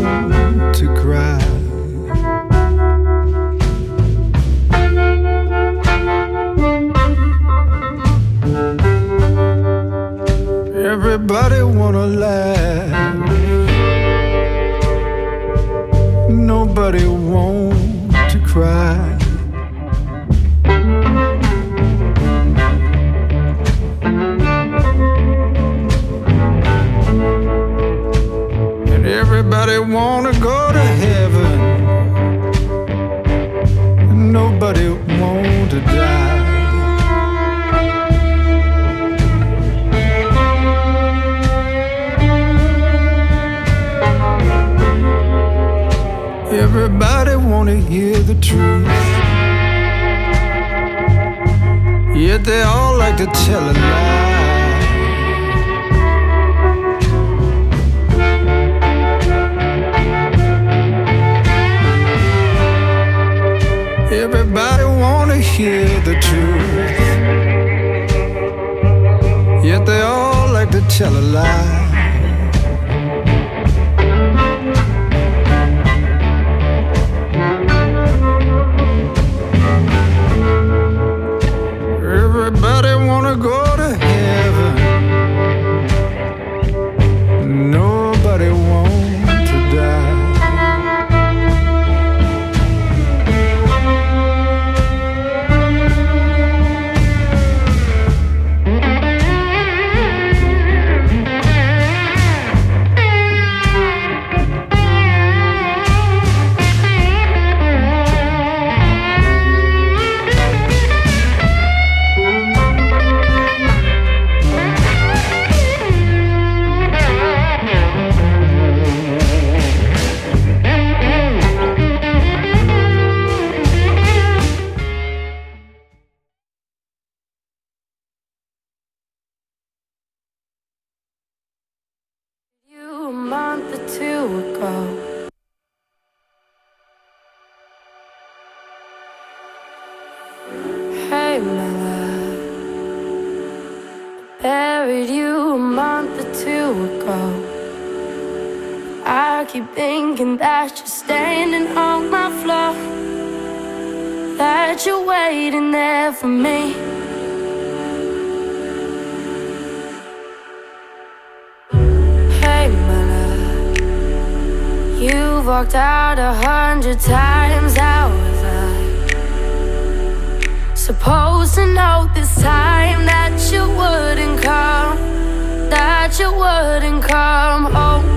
to cry. Everybody wanna laugh, nobody want to cry. And everybody wanna go to heaven, nobody want to die. Everybody wanna hear the truth, yet they all like to tell a lie. Everybody wanna hear the truth, yet they all like to tell a lie. Everybody wanna go to heaven, nobody want to die. A month or two ago, hey my love, I buried you a month or two ago. I keep thinking that you're standing on my floor, that you're waiting there for me. You've walked out 100 times. How was I supposed to know this time that you wouldn't come, that you wouldn't come home?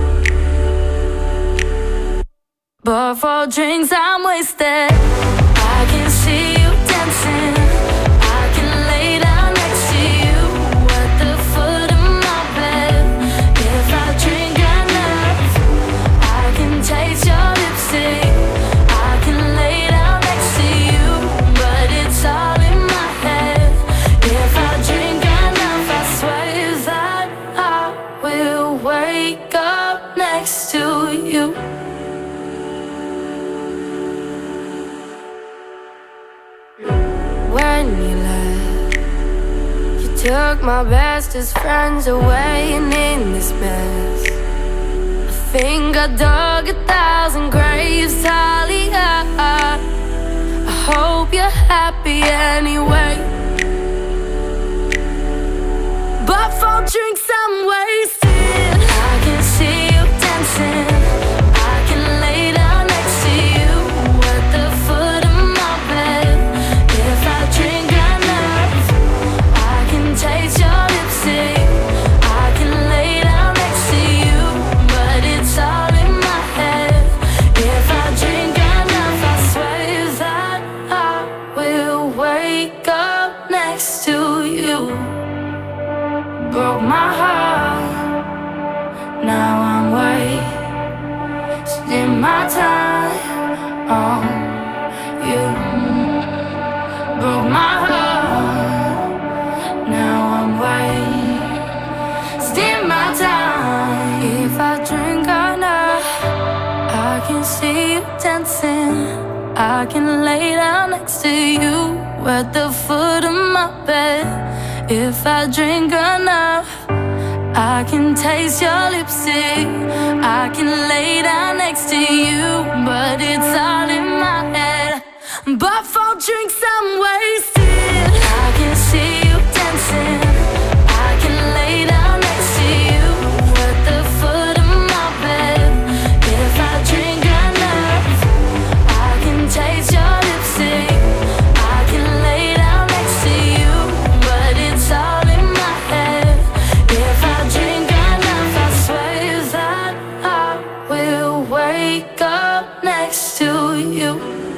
But for drinks I'm wasted. I can see you dancing, I can lay down next to you at the foot of my bed. If I drink enough, I can taste your lipstick, I can lay down next to you, but it's all in my head. If I drink enough, I swear that I will wake up next to you. When you left, you took my bestest friends away, and in this mess I think I dug 1,000 graves, Talia. I hope you're happy anyway. But for drinks I'm wasted. I can see you dancing, I can lay down next to you at the foot of my bed. If I drink enough, I can taste your lipstick, I can lay down next to you, but it's all in my head. If I drink enough, I swear that I will wake up next to you. Broke my heart, now I'm wasting my time on you. Broke my heart, now I'm wasting my time. If I drink enough, I can see you dancing, I can lay down next to you at the foot of my bed. If I drink enough, I can taste your lipstick. I can lay down next to you, but it's all in my head. But for drinks I'm wasted. I can see you dancing. I can lay down next to you at the foot of my bed. If I drink enough, I can taste your lipstick. I can lay down next to you, but it's all in my head. If I drink enough, I swear that I will wake up next to you.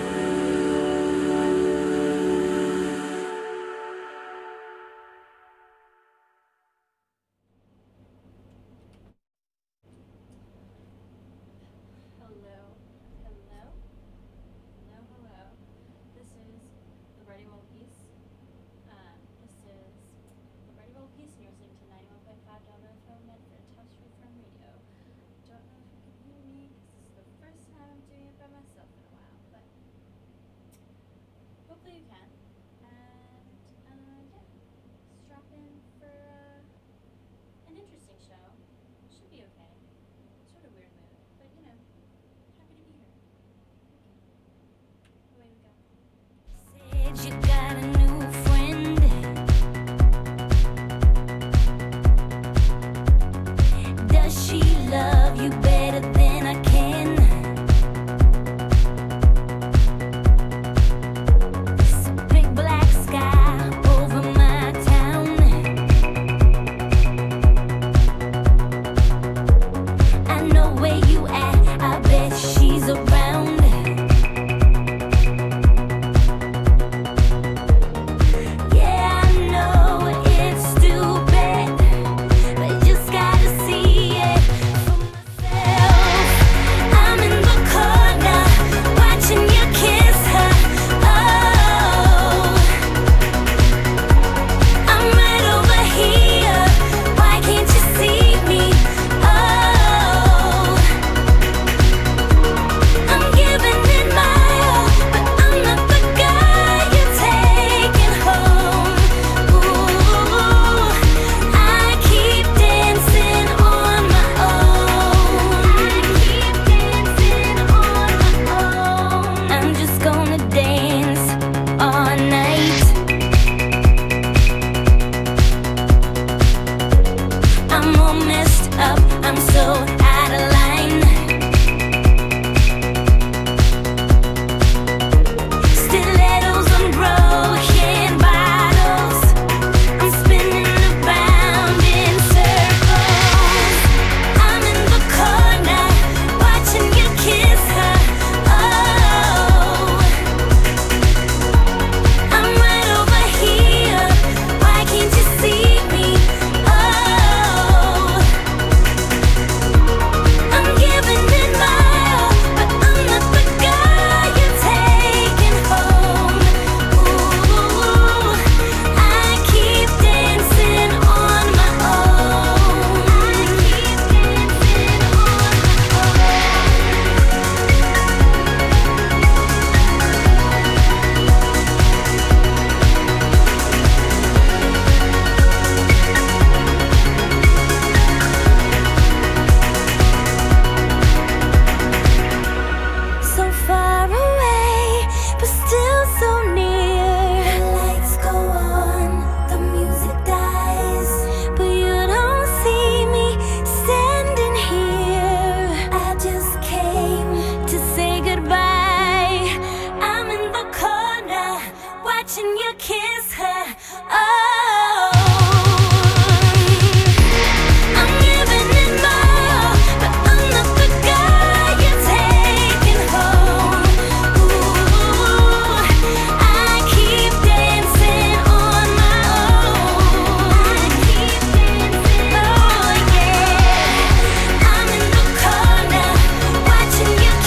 Hopefully you can. And yeah, strap in for an interesting show. Should be okay. Sort of weird mood, but you know, happy to be here. Okay. Away we go. Said you got a new friend. Does she love you better than I can?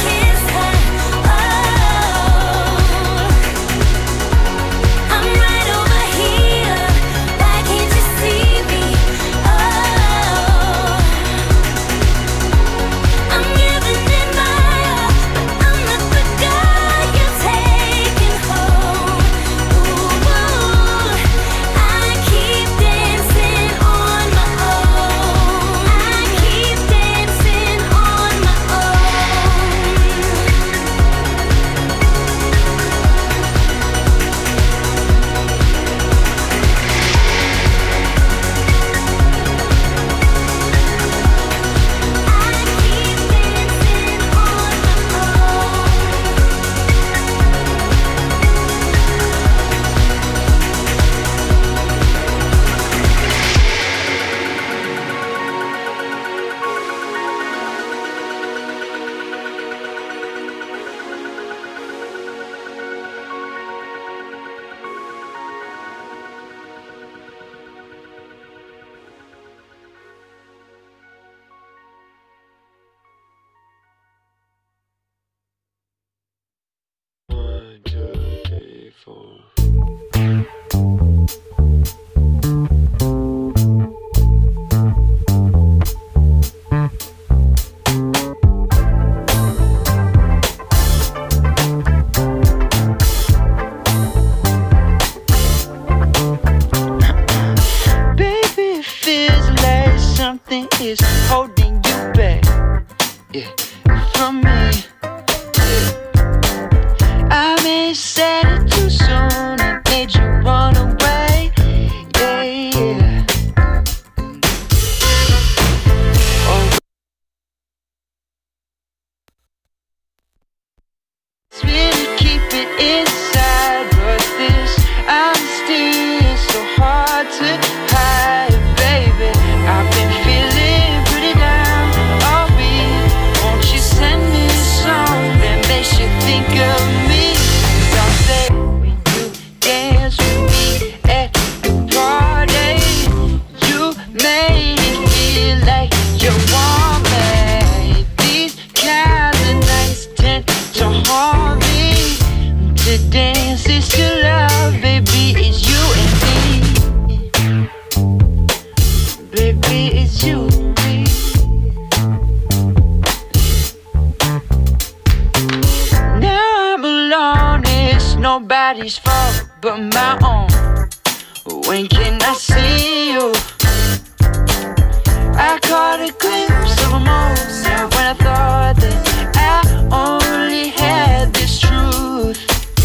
I'm right nobody's fault but my own. When can I see you? I caught a glimpse of a moment when I thought that I only had this truth.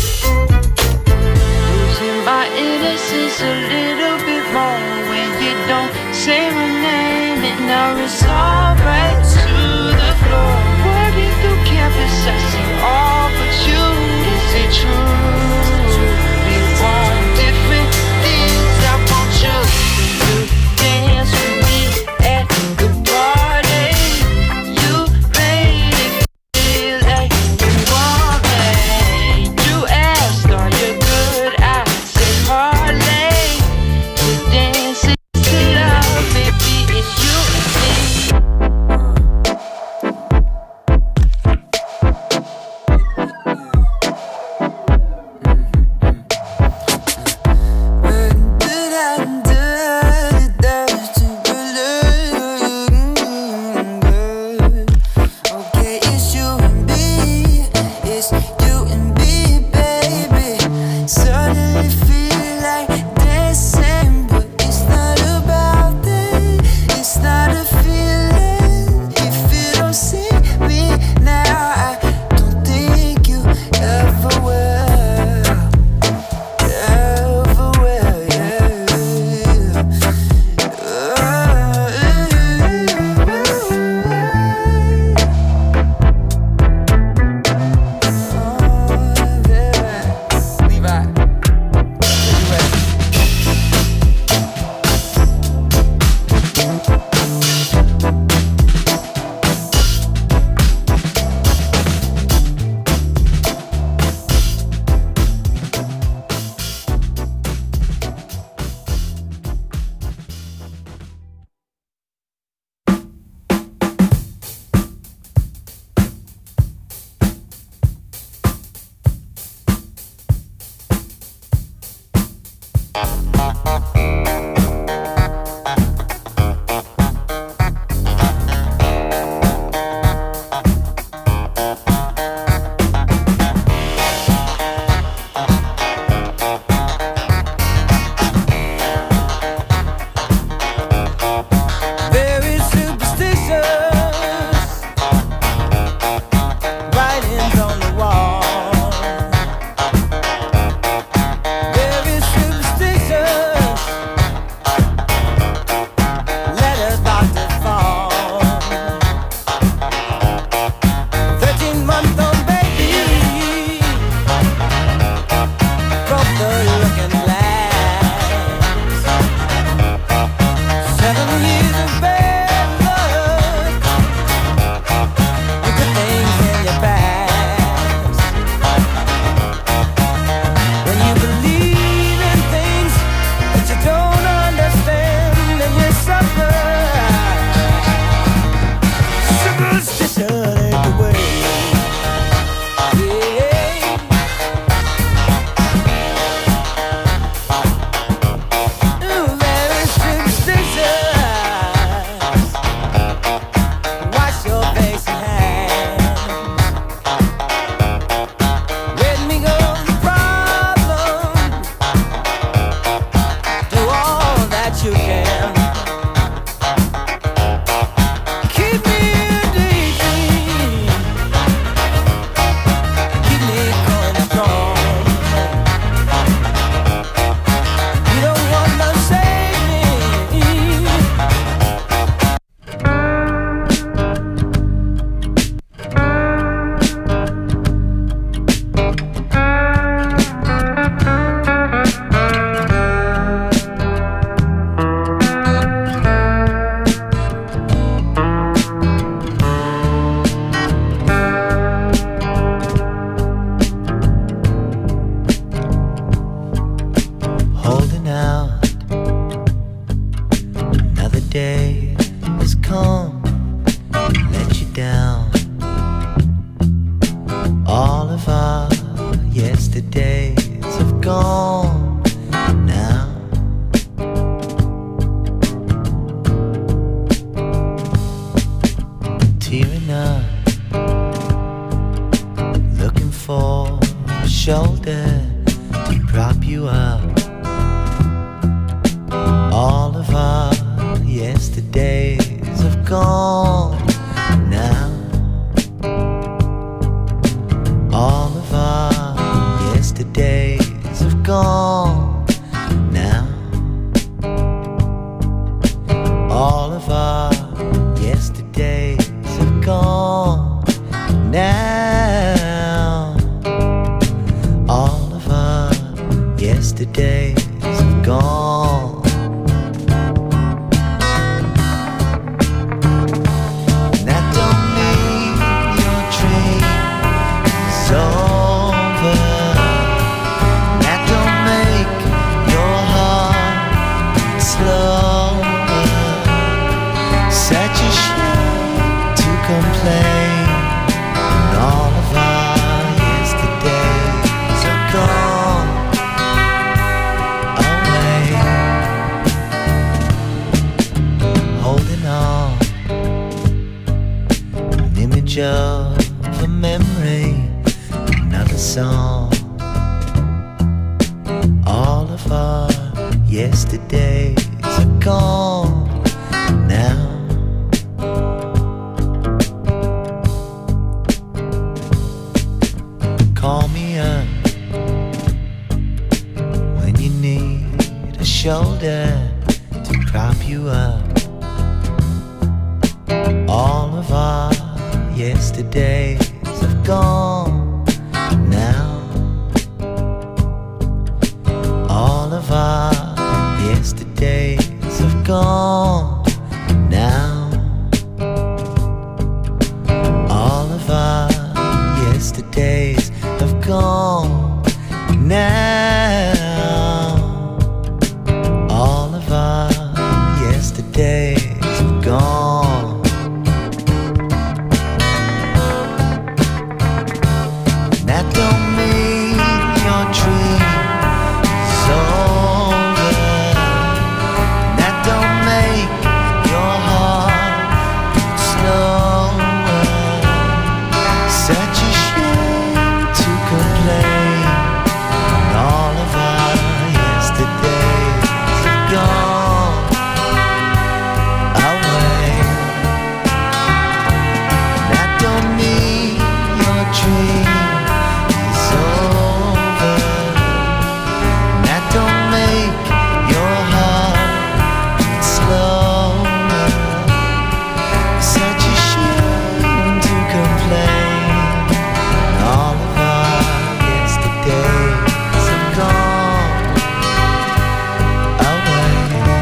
Losing my innocence a little bit more when you don't say my name, and now it's all right to the floor. Walking through campus, I see all but you. Is it true? We want different things. I want you to dance with me at the party. You made it feel like you want me. You asked, are you good? I said hardly. To dance and to love, baby, it's you and me. Okay, it's you and me, it's you and me, baby. Suddenly feel like dancing, but it's not about that. It's not a feeling if you don't see me now. I don't think you ever will, ever will, yeah. Very superstitious, writings on the wall. Very superstitious, letters about to fall. 13-month-old baby broke the looking glass. 7 years of bad luck, you put things in your past. When you believe in things that you don't understand, and you suffer. Superstition ain't the way. Yeah. Ooh, very superstitious. Wash your face and hands. Let me go the problem. Do all that you can. Keep me daydream. Keep me going strong. You don't want to save me. Holding out, another day has come, let you down. All of our yesterdays have gone now. Tearing up, looking for a shoulder prop you up. All of our yesterdays have gone now. All of our yesterdays have gone now. All of our yesterdays have gone now. All of our yesterdays have gone. And that don't mean your dream is over. And that don't make your heart slower. Such a shame to complain. And all of our yesterdays are gone away. Holding on, an image of a memory, another song. All of our yesterdays are gone now. Call me up when you need a shoulder to prop you up. All of our yesterdays have gone now. All of our yesterdays have gone now. All of our yesterdays have gone now. All of our yesterdays have gone. And that don't mean your dream is over. And that don't make your heart beat slower. Such a shame to complain. And all of our yesterdays have gone away. And that don't mean your dream is over. And that don't make your heart beat slower. Such a shame to complain. And all of our yesterdays have gone away.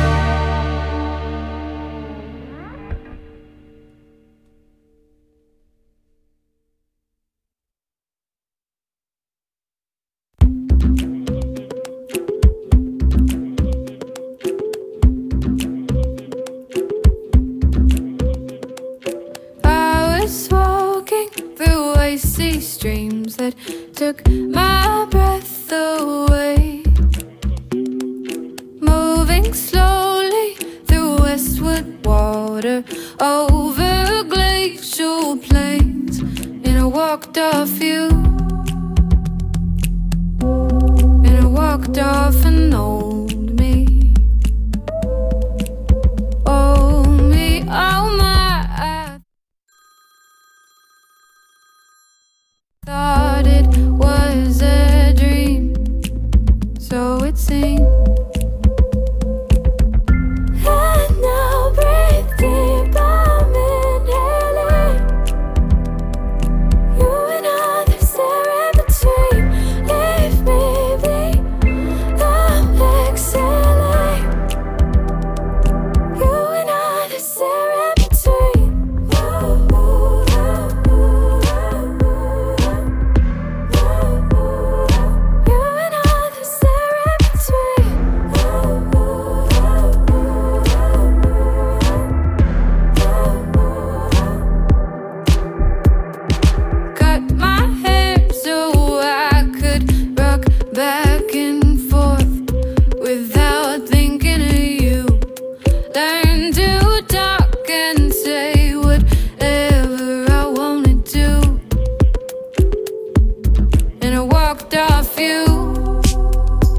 I was walking through icy streams that took my breath away. Moving slowly through westward water, over glacial plains, and I walked off you. And I walked off an old me. Oh me, oh my, I thought it was a dream, so it seemed. And now breathe deep, I'm inhaling. You and others there in between. Leave me be, I'm exhaling. You and others there in between. You and others there in between. Cut my hair so I could rock back and forth without thinking of you. Learn to talk and say whatever I wanted to. And I walked off you.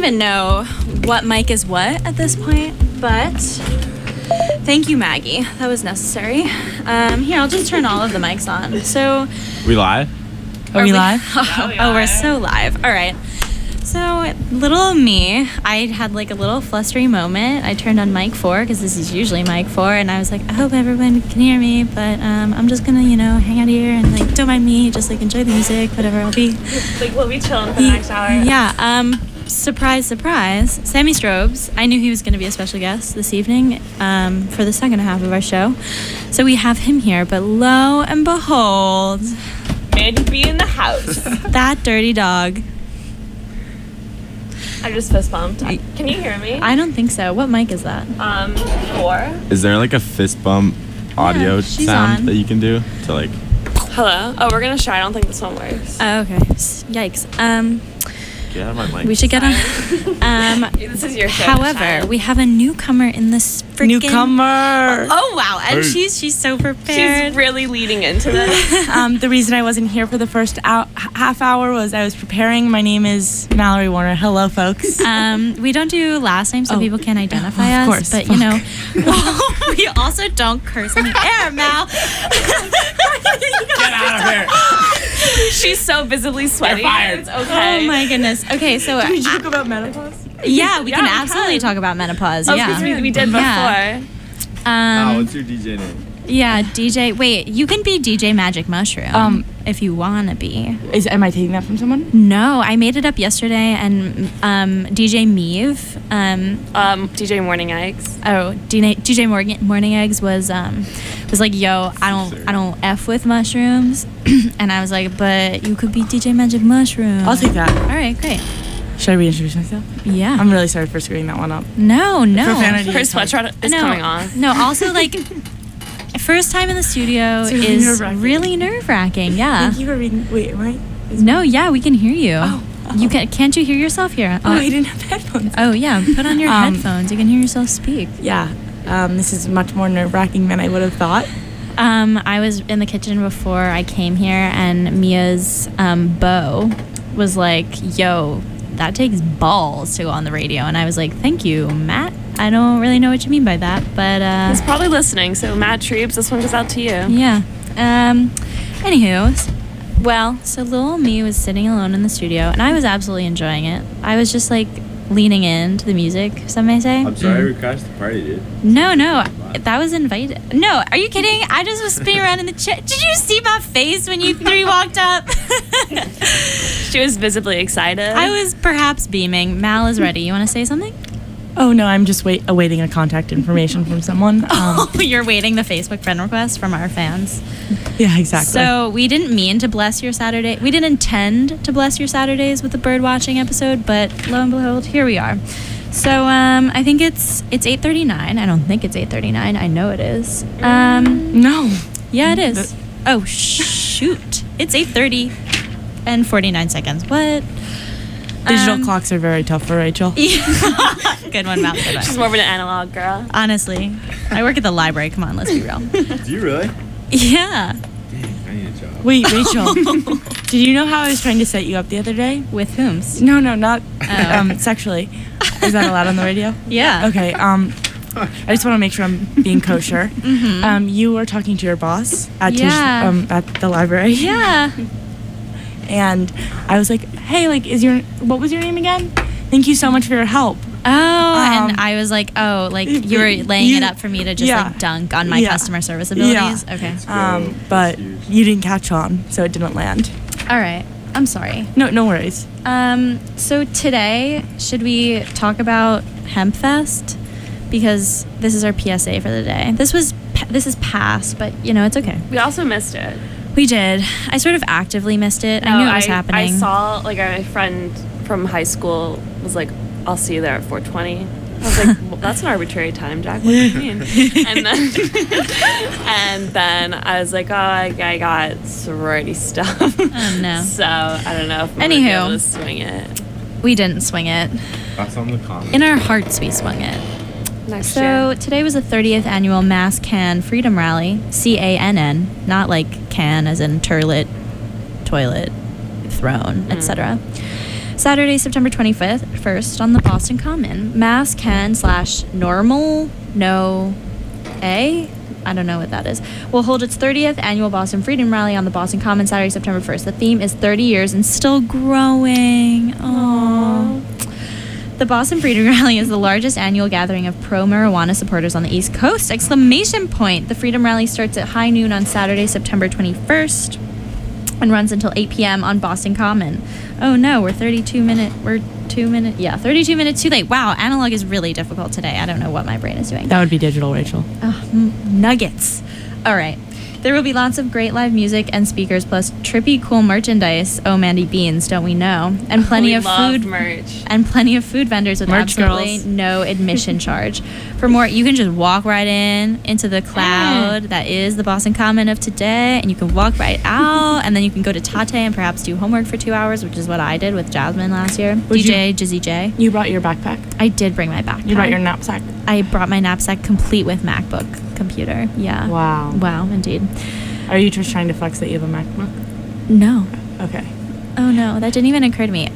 even know what mic is what at this point, but thank you, Maggie. That was necessary. Here, I'll just turn all of the mics on. So, We live? Are we live? oh, we're so live. All right. So, little me, I had like a little flustery moment. I turned on mic 4 because this is usually mic 4, and I was like, I hope everyone can hear me, but I'm just gonna, hang out here and like don't mind me, just like enjoy the music, whatever. I'll be We'll be chilling for the next hour. Yeah. Surprise, surprise. Sammy Strobes. I knew he was going to be a special guest this evening for the second half of our show, so we have him here. But lo and behold, Mandy B in the house. that dirty dog. I just fist bumped. Can you hear me? I don't think so. What mic is that? 4. Is there like a fist bump audio she's sound on. that you can do to like? Hello? Oh, we're gonna try. I don't think this one works. Oh, okay. Yikes. Get out of my mic. We should get on. This is your show. However, we have a newcomer in this freaking. Newcomer. Oh wow! And Hey. she's so prepared. She's really leading into this. The reason I wasn't here for the first half hour was I was preparing. My name is Mallory Warner. Hello, folks. We don't do last names so people can identify of us. course. But we also don't curse on the air, Mal. Get out of here. She's so visibly sweaty. You're fired. It's okay. Oh my goodness. Okay, so Did we talk about menopause? yeah, we can we absolutely talk about menopause. Oh, yeah. because we did before. Yeah. What's your DJ name? Yeah, DJ. Wait, you can be DJ Magic Mushroom if you want to be. Am I taking that from someone? No, I made it up yesterday, and DJ Meave. DJ Morning Eggs. DJ Morning Eggs was like, yo, I don't f with mushrooms, and I was like, but you could be DJ Magic Mushroom. I'll take that. All right, great. Should I reintroduce myself? Yeah. I'm really sorry for screwing that one up. No. Profanity. Her sweatshirt is coming on. No, also like first time in the studio It's really is nerve-wracking. really nerve-wracking. Yeah. Thank you for reading. Wait, am I? No, yeah, we can hear you. Oh. You can't you hear yourself here? Oh, I didn't have headphones. Oh yeah, put on your headphones. You can hear yourself speak. Yeah. This is much more nerve-wracking than I would have thought. I was in the kitchen before I came here, and Mia's beau was like, "Yo, that takes balls to go on the radio," and I was like, "Thank you, Matt. I don't really know what you mean by that, but He's probably listening, so Matt Treebs, this one goes out to you. yeah." Anywho, well, so little me was sitting alone in the studio, and I was absolutely enjoying it. I was just like leaning into the music, some may say. I'm sorry we crashed the party, dude. No, that was invited. No, are you kidding? I just was spinning around in the chair. Did you see my face when you three walked up? She was visibly excited. I was perhaps beaming. Mal is ready. You want to say something? Oh no, I'm just awaiting a contact information from someone. You're waiting the Facebook friend request from our fans. Yeah, exactly. So we didn't mean to bless your Saturday. We didn't intend to bless your Saturdays with the bird watching episode, but lo and behold, here we are. So I think it's 8:39. I don't think it's 8:39. I know it is. no. Yeah, it is. Oh shoot! It's 8:30 and 49 seconds. What? Digital clocks are very tough for Rachel. Good one, Mal. Good one. She's more of an analog girl. Honestly, I work at the library. Come on, let's be real. Do you really? Yeah. Dang, I need a job. Wait, Rachel. Did you know how I was trying to set you up the other day? With whom? No, not sexually. Is that allowed on the radio? Yeah. Okay. I just want to make sure I'm being kosher. You were talking to your boss at at the library. Yeah. And I was like, hey, like, what was your name again? Thank you so much for your help. Oh, and I was like, oh, like you were laying it up for me to just like dunk on my customer service abilities. Yeah. Okay. But you didn't catch on, so it didn't land. All right. I'm sorry. No worries. So today, should we talk about HempFest? Because this is our PSA for the day. This is past, but it's okay. We also missed it. We did. I sort of actively missed it. I knew it was happening. I saw, like, my friend from high school was like, I'll see you there at 4:20. I was like, well, that's an arbitrary time, Jack. What do you mean? and then I was like, oh, I got sorority stuff. Oh, no. So I don't know if I'm going to be able to swing it. We didn't swing it. That's on the comment. In our hearts, we swung it. Next year. Today was the 30th annual Mass Can Freedom Rally, CANN, not like can as in turlet, toilet, throne, etc. Saturday, September 21st on the Boston Common. Mass Can / Normal No A. I don't know what that is. Will hold its 30th annual Boston Freedom Rally on the Boston Common Saturday, September 1st. The theme is 30 years and still growing. Aww. The Boston Freedom Rally is the largest annual gathering of pro-marijuana supporters on the East Coast! ! The Freedom Rally starts at high noon on Saturday, September 21st and runs until 8 p.m. on Boston Common. Oh no, we're 32 minutes too late. Wow, analog is really difficult today. I don't know what my brain is doing. That would be digital, Rachel. Nuggets. All right. There will be lots of great live music and speakers, plus trippy cool merchandise. Oh, Mandy Beans, don't we know? And plenty of food merch. And plenty of food vendors with Merch absolutely girls. no admission charge. For more, you can just walk right into the cloud that is the Boston Common of today, and you can walk right out, and then you can go to Tate and perhaps do homework for 2 hours, which is what I did with Jasmine last year. Jizzy J. You brought your backpack? I did bring my backpack. You brought your knapsack? I brought my knapsack complete with MacBook computer. Yeah. Wow, indeed. Are you just trying to flex that you have a MacBook? No. Okay. Oh no, that didn't even occur to me.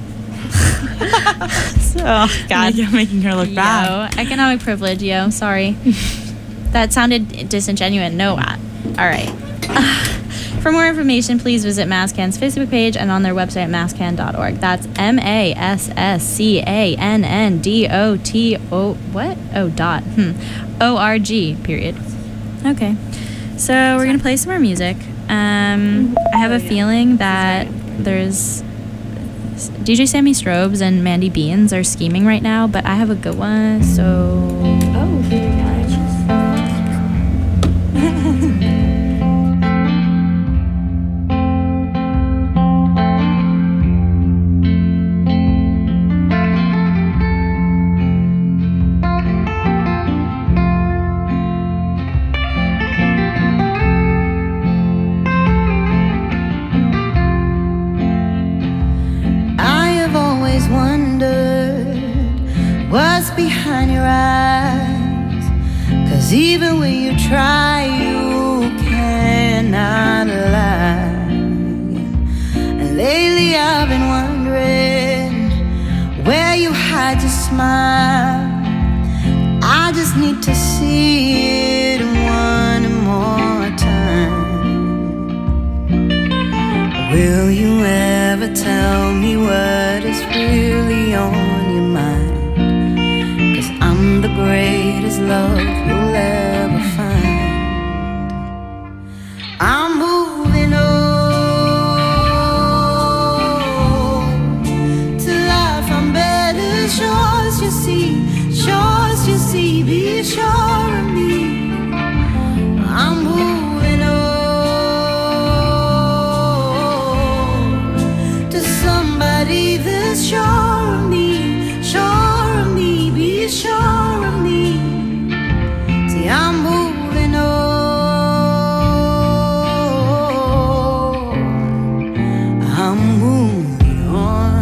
Oh God, you're making her look bad. Economic privilege, yo. Sorry. That sounded disingenuous. No. All right. For more information, please visit Masscan's Facebook page and on their website at masscan.org. That's MASSCANNDOT. What? Oh, dot. ORG. Period. Okay. So we're gonna play some more music. I have a feeling that there's DJ Sammy Strobes and Mandy Beans are scheming right now, but I have a good one. So behind your eyes, 'cause even when you try, you cannot lie. And lately I've been wondering where you hide your smile. I just need to see it one more time. Will you ever tell me what is really on your mind? I'm the greatest love you'll ever find. I'm moving on to life I'm better. Shows you see, be sure of me. I'm moving on to somebody that's sure of me, sure of me, be sure of me. See, I'm moving on. I'm moving on.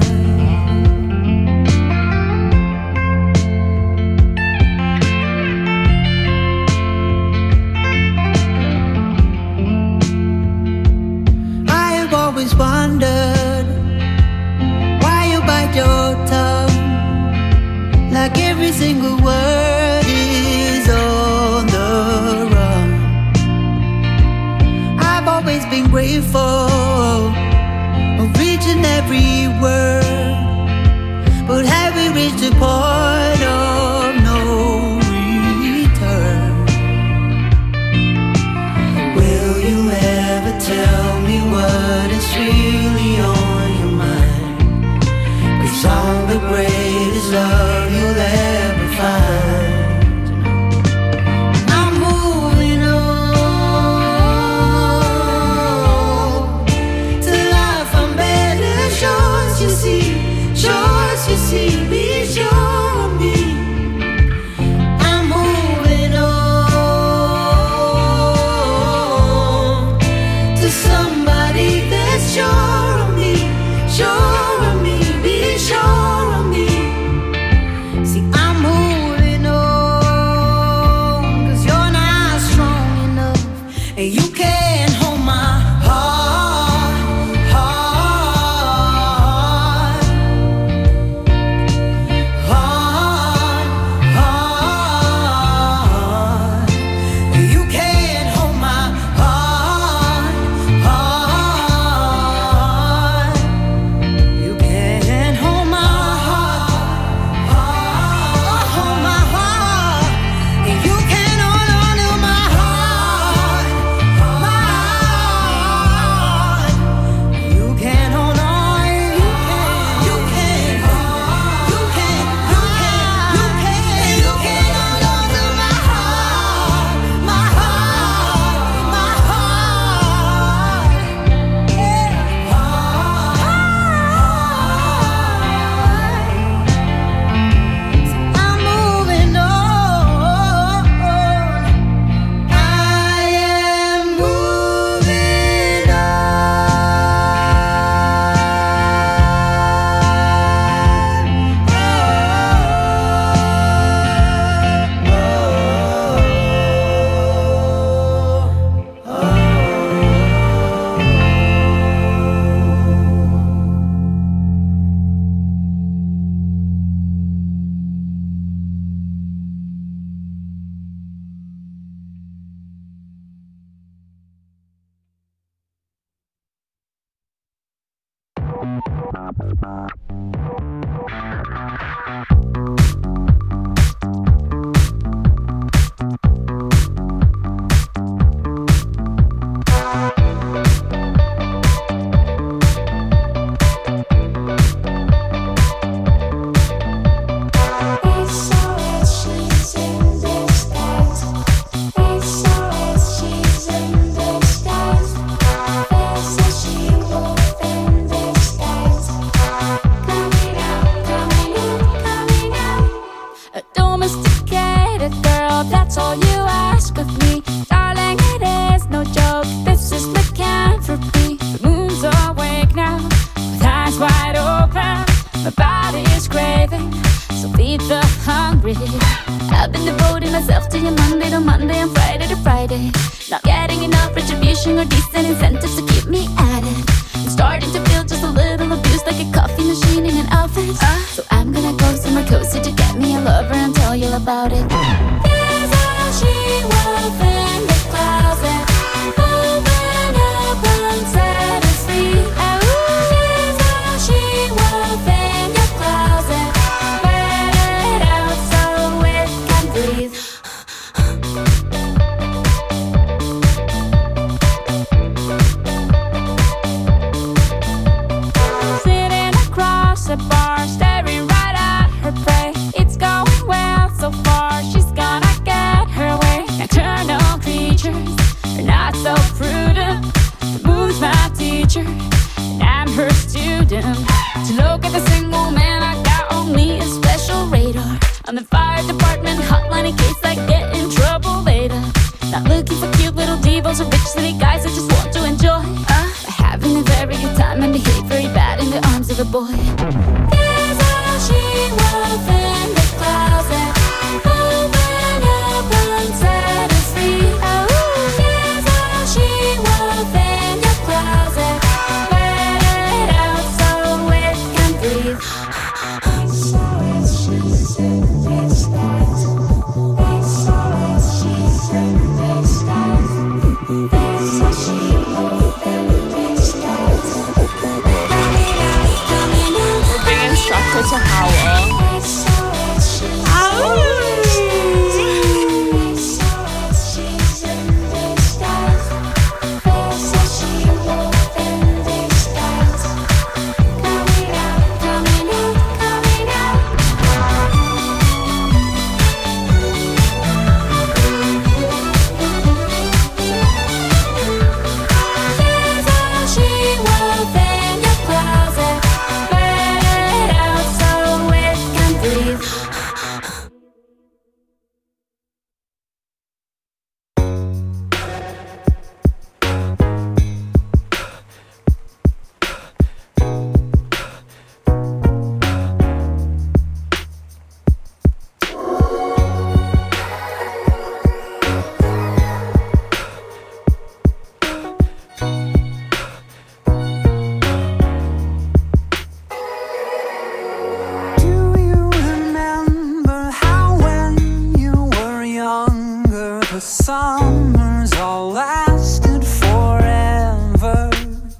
I have always wondered why you bite your tongue. Like every single word is on the run. I've always been grateful of reaching every word, but have we reached the point of no return? Will you ever tell me what is really on your mind? 'Cause I'm the greatest love you'll ever find. I'm moving on to life I'm better. Shows you see, be sure of me. I'm moving on to somebody that's sure of me, sure of me, be sure of me. See, I'm I've been devoting myself to you Monday to Monday and Friday to Friday. Not getting enough retribution or decent incentives to keep me at it. I'm starting to feel just a little abused, like a coffee machine in an office. So I'm gonna go somewhere cozy to get me a lover and tell you about it. Here's how she wolf in the closet. Open up and set us free. Here's how she wolf in your closet. Let it out so it can breathe. Sitting across the bar, staring right at her prey. It's going well so far, she's gonna get her way. Nocturnal creatures are not so prudent. The moon's my teacher, and I'm her student. To look at the single man, I got on me a special radar. On the fire department hotline in case I get in trouble later. Not looking for cute little divas or rich city guys, I just want to enjoy having a very good time and behave very bad in the arms of a boy. Here's how she wolf in the closet. Open up and set us free. Here's how she wolf in your closet. Let it out so it can breathe. So it's she's in disguise. So it's she's in disguise. That's how she wolf in disguise. We're being instructed to howl. Summers all lasted forever.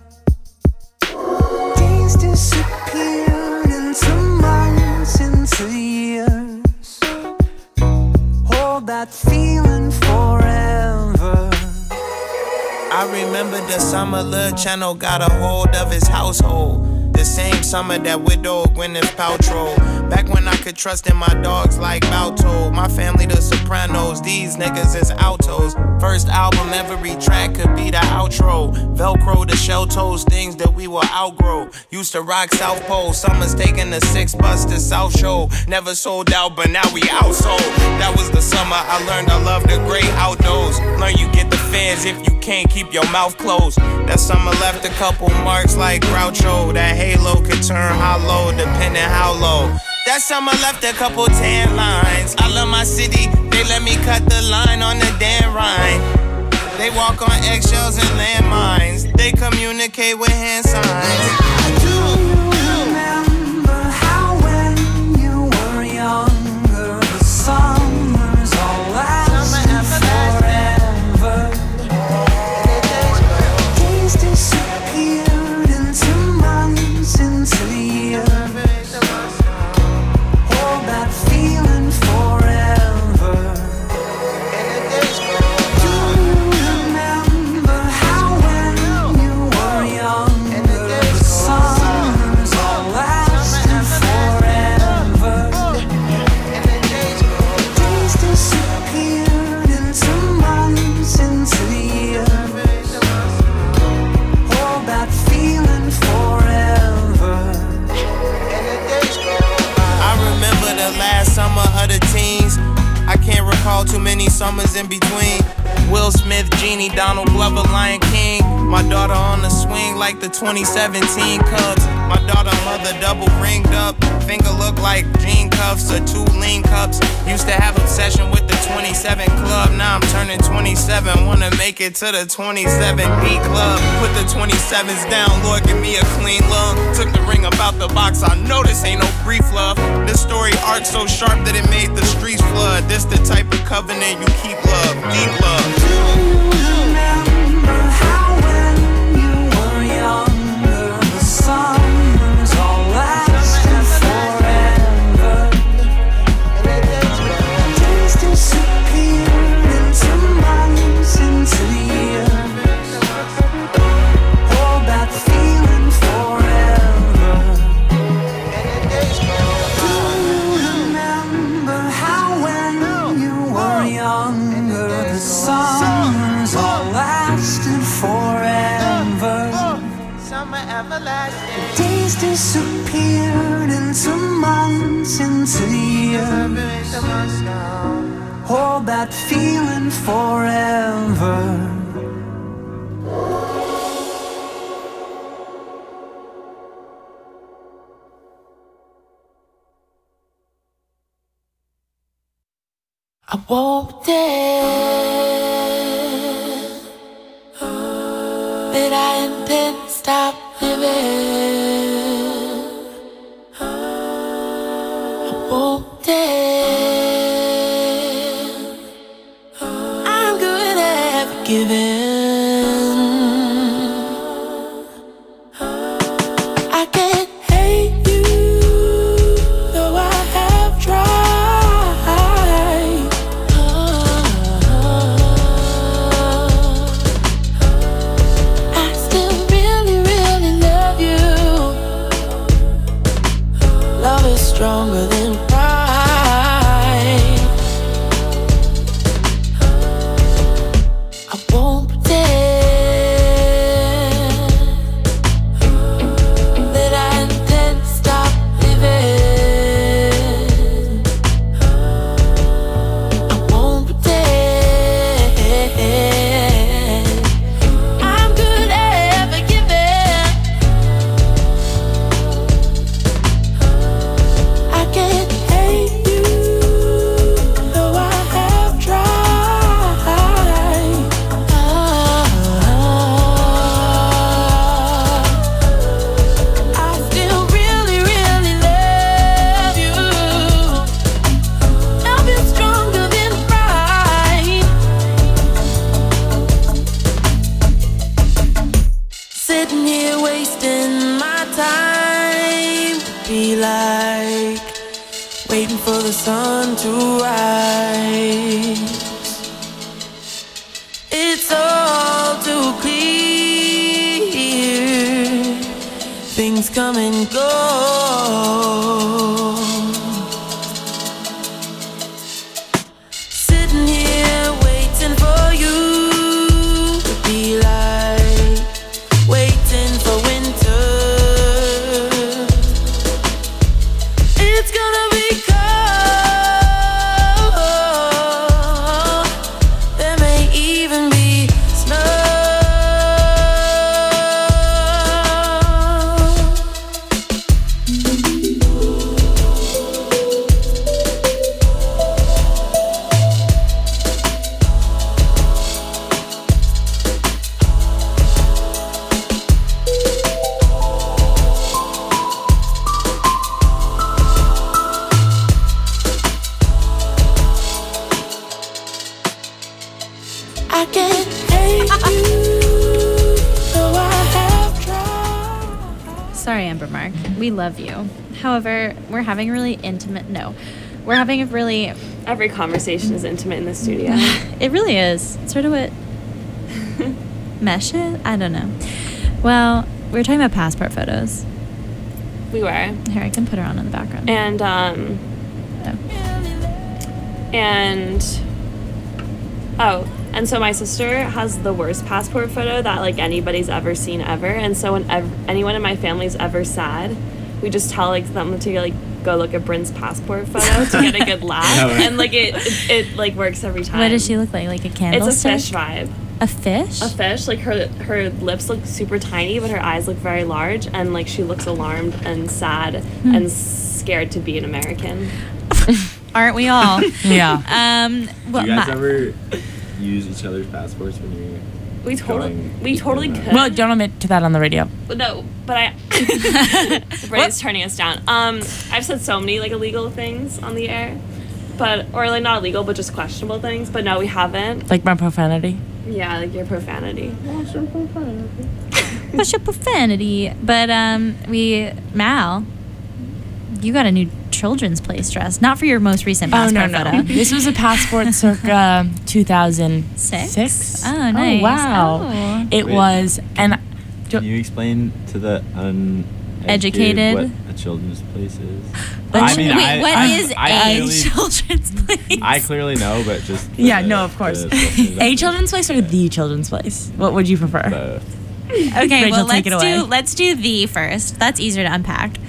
Days disappeared into months, into years. Hold that feeling forever. I remember the summer Lil Channel got a hold of his household. The same summer that widowed Gwyneth Paltrow. Back when I could trust in my dogs like Balto. My family the Sopranos, these niggas is altos. First album, every track could be the outro. Velcro, the shell toes, things that we will outgrow. Used to rock South Pole, summers taking the 6 bus to South Show. Never sold out, but now we outsold. That was the summer I learned I love the great outdoors. Learn you get the fans if you can't keep your mouth closed. That summer left a couple marks like Groucho. That halo could turn hollow depending how low. That summer left a couple tan lines. I love my city, they let me cut the line on the Dan Rhine. They walk on eggshells and landmines. They communicate with hand signs. Remember how when you were younger, the summers all lasted forever. Days disappeared into months, into commas in between. Will Smith, Genie, Donald Glover, Lion King. My daughter on the swing like the 2017 Cubs. My daughter mother double ringed up. Finger look like jean cuffs or 2 lean cups. Used to have obsession with the 27 club. Now I'm turning 27. Wanna make it to the 27B club. Put the 27s down, Lord, give me a clean lung. Took the ring up out the box. I know this ain't no brief love. This story arc so sharp that it made the streets flood. This the type of covenant you keep love, deep love. Remember how when you were younger, the summers all lasted forever. Days disappeared into months, into years. Hold that feeling forever. Do you remember how when you were younger, the summers all lasted forever? Summer everlasting. Days disappeared into months, into years. Hold that feeling forever. I woke dead, but I didn't stop living. I woke dead. I'm good at forgiving. I can't hate you, though I have tried. I still really, really love you. Love is stronger than pride. I won't pretend that I intend to stop living. I won't pretend. I'm good at forgiving. I can't hate you, though I have tried. I still really, really love you. Love is stronger than pride. Sitting here wasting my time would be like waiting for the sun to rise. It's all too clear. Things come and go. Sitting here waiting for you would be like waiting for winter. It's gonna be cold. There may even be snow. I can't hate you, though I have tried. Sorry, Amber Mark. We love you. However, we're having a really intimate. No, we're having a really. Every conversation is intimate in the studio. It really is. It's sort of what mesh is. I don't know. Well, we were talking about passport photos. We were. Here, I can put her on in the background. And and so my sister has the worst passport photo that like anybody's ever seen ever. And so when anyone in my family's ever sad, we just tell like them to like go look at Bryn's passport photo to get a good laugh, and like it like works every time. What does she look like? Like a candlestick? It's a fish vibe. A fish? A fish. Like her lips look super tiny, but her eyes look very large, and like she looks alarmed and sad and scared to be an American. Aren't we all? Yeah. Do you guys ever use each other's passports when you're We totally could. Well, don't admit to that on the radio. No, but Bray's turning us down. I've said so many like illegal things on the air, or like not illegal, but just questionable things. But no, we haven't. Like my profanity. Yeah, like your profanity. What's your profanity? But Mal, you got a new Children's Place dress. Not for your most recent passport photo. This was a passport circa 2006. Oh, nice. Oh, wow. Oh. It was, and can you explain to the uneducated what a children's place is? What is a children's place? I clearly know, but just no, of course. A children's place or the children's place? What would you prefer? Both. Okay, Rachel, well take it away. let's do the first. That's easier to unpack.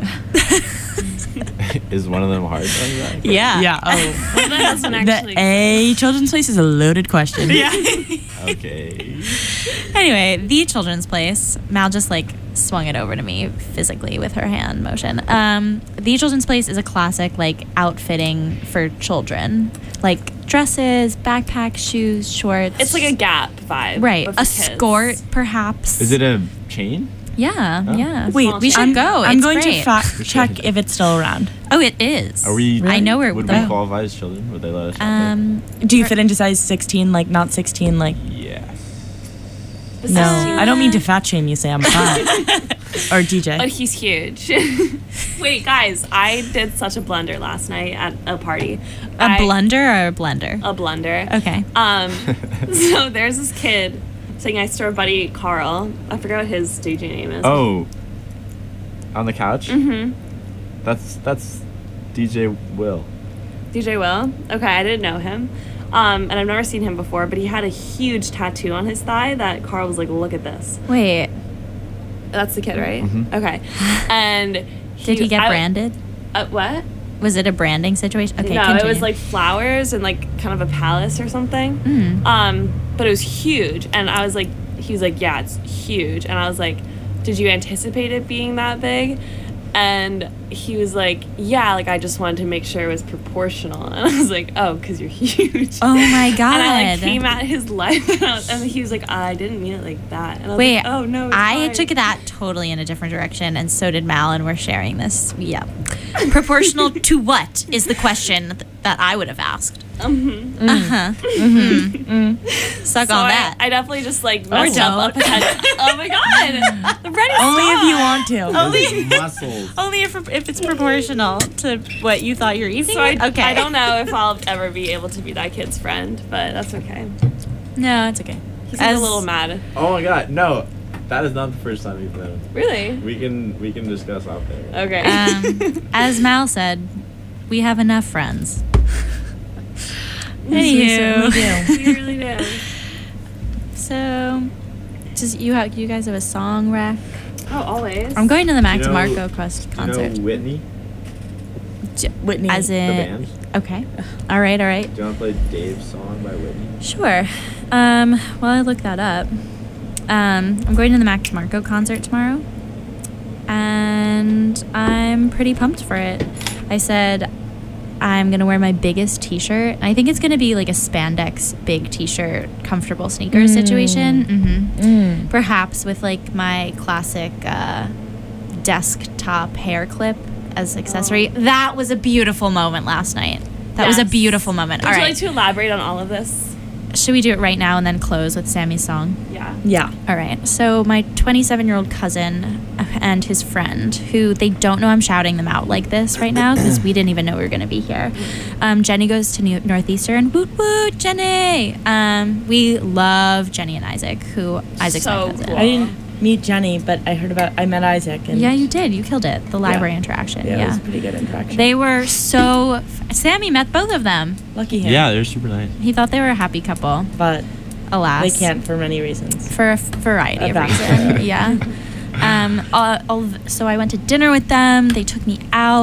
Is one of them hard? Yeah. Yeah. Oh. The A children's place is a loaded question. Yeah. Okay. Anyway, the Children's Place. Mal just like swung it over to me physically with her hand motion. The Children's Place is a classic like outfitting for children, like dresses, backpack, shoes, shorts. It's like a Gap vibe, right? but for A kids. skirt, perhaps. Is it a chain? Yeah, yeah. Wait, we should go. I'm It's going great. to fact check if it's still around. Oh, it is. Are we? I know where. Would we qualify as children? Would they let us? Do you fit into size 16? Like not 16? Like Yes. no, I don't mean to fat shame you, Sam. But or DJ. But he's huge. Wait, guys, I did such a blunder last night at a party. A blunder or a blender? A blunder. Okay. So there's this kid sitting next to our buddy Carl. I forgot what his DJ name is. Oh. On the couch? Mm-hmm. That's DJ Will. DJ Will? Okay, I didn't know him. And I've never seen him before, but he had a huge tattoo on his thigh that Carl was like, look at this. Wait. That's the kid, right? Mm-hmm. Okay. And Did he get branded? What? Was it a branding situation? Okay, no, continue. it was like flowers and like kind of a palace or something. But it was huge, and I was like, he was like, yeah, it's huge, and I was like, did you anticipate it being that big? And he was like, yeah, like I just wanted to make sure it was proportional. And I was like, oh, because you're huge. Oh my god. And I like came at his life, and he was like, I didn't mean it like that. And I was Wait, like, oh no, it's I fine. took that totally in a different direction, and so did Mal, and we're sharing this. Yeah. Proportional to what is the question that I would have asked. Suck So on that. I definitely just like messed up. Oh my god. The bread is Only if you soft. want to. Muscles. Only if it's proportional to what you thought you're eating. So okay. I don't know if I'll ever be able to be that kid's friend, but that's okay. No, it's okay. He's like a little mad. Oh my god, no. That is not the first time we've met him. Really? We can discuss off there. Okay. As Mal said, we have enough friends. We certainly do. We really do. So, you guys have a song rec? Oh, always. I'm going to the Mac You know- DeMarco concert. You know Whitney, Whitney. As the in, band? okay. All right. Do you want to play Dave's song by Whitney? Sure. While I look that up, I'm going to the Mac DeMarco concert tomorrow, and I'm pretty pumped for it. I said I'm gonna wear my biggest t-shirt. I think it's gonna be like a spandex big t-shirt, comfortable sneakers situation. Perhaps with like my classic desktop hair clip as accessory. That was a beautiful moment last night. That was a Yes. beautiful moment. Would All you right. like to elaborate on all of this? Should we do it right now and then close with Sammy's song? Yeah. Yeah. All right. So my 27-year-old cousin and his friend, who they don't know I'm shouting them out like this right now because we didn't even know we were going to be here. Jenny goes to Northeastern. Woot woot, Jenny. We love Jenny and Isaac, who Isaac's So my cousin. cool. I didn't meet Jenny, but I met Isaac. And Yeah, you did. You killed it. The library interaction. Yeah, Yeah. it was a pretty good interaction. They were so... Sammy met both of them. Lucky him. Yeah, they're super nice. He thought they were a happy couple. But Alas. they can't for many reasons. For a variety of vast reasons. variety. Yeah. So I went to dinner with them. They took me out.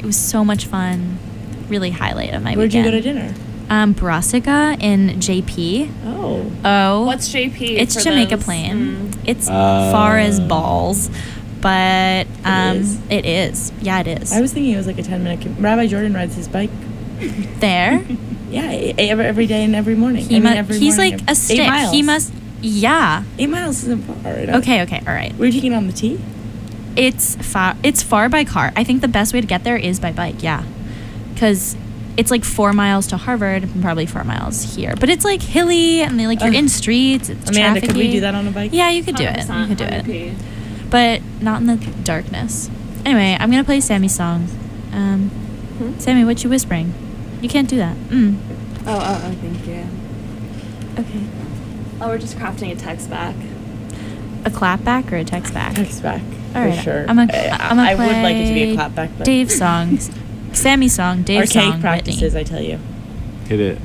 It was so much fun. Really highlight of my Where'd weekend. you go to dinner? Brassica in JP. Oh. What's JP? It's for Jamaica those? Plain. It's far as balls, but it is. Yeah, it is. I was thinking it was like a 10-minute. Rabbi Jordan rides his bike there. Yeah, every day and every morning. He's like a stick. 8 miles. He must. Yeah. 8 miles isn't far. Right? Okay. All right. Were you taking it on the T? It's far by car. I think the best way to get there is by bike. Yeah, because it's like 4 miles to Harvard and probably 4 miles here. But it's like hilly and you're in streets. It's Amanda, trafficy. could we do that on a bike? Yeah, you could do it. You could do it. But not in the darkness. Anyway, I'm gonna play Sammy's song. Sammy, what you whispering? You can't do that. Oh, thank you. Okay. Oh, we're just crafting a text back. A clap back or a text back? Text back. All right. For sure. I'm gonna I play would like it to be a clap back. But Dave's songs. Sammy's song. Dave's song. Archaic practices, Whitney. I tell you. Hit it.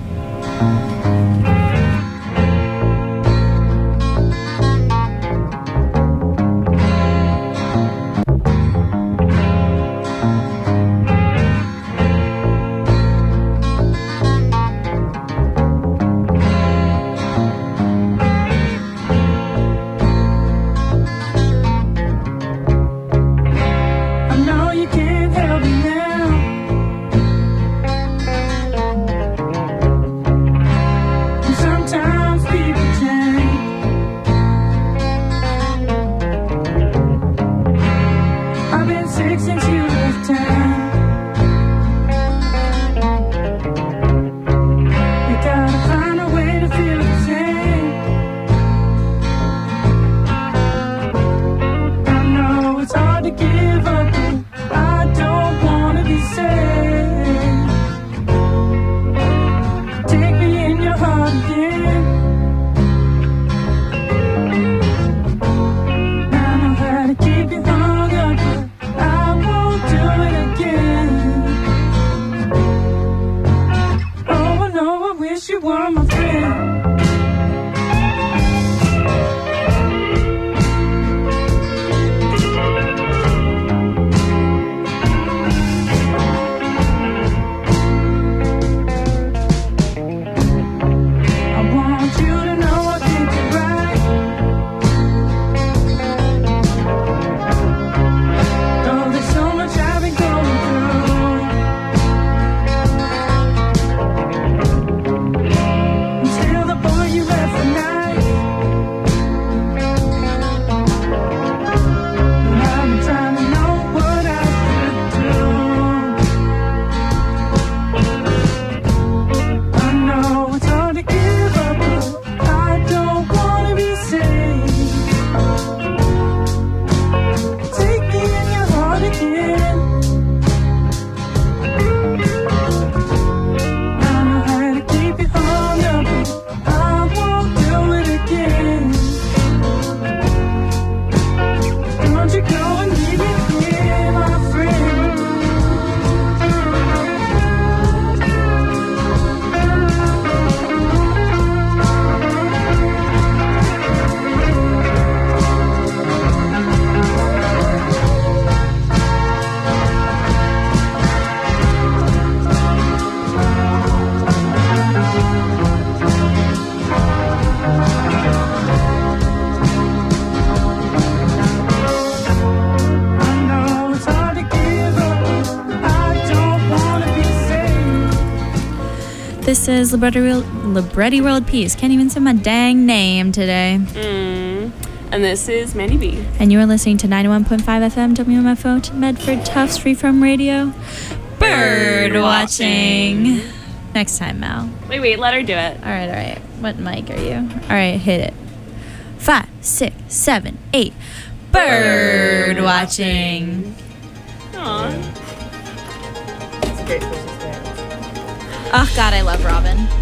I know you can't help me now. And sometimes people change. I've been sick since you left town. You gotta find a way to feel the same. I know it's hard to give up, but I don't wanna be sad. Take me in your heart again. I know how to keep you hung up, but I won't do it again. Oh, I know I wish you were my friend. I want you to know I think you're right. Though there's so much I've been going through, I'm still the boy you left for night. And I've been trying to know what I should do. I know it's hard to give up, but I don't wanna be saved. Take me in your heart again. I know how to keep you hung up, but I won't do it again. Don't you go and leave me here, my friend. I know it's hard to give up, but I don't wanna be saved. This is Libretti World Peace. Can't even say my dang name today. And this is Mandy B. And you are listening to 91.5 FM WMFO Medford Tufts Freeform Radio. Bird watching. Next time, Mal. Wait, let her do it. All right. What mic are you? All right, hit it. 5, 6, 7, 8. Bird watching. Aww. It's a great Christmas dance. Oh God, I love Robin.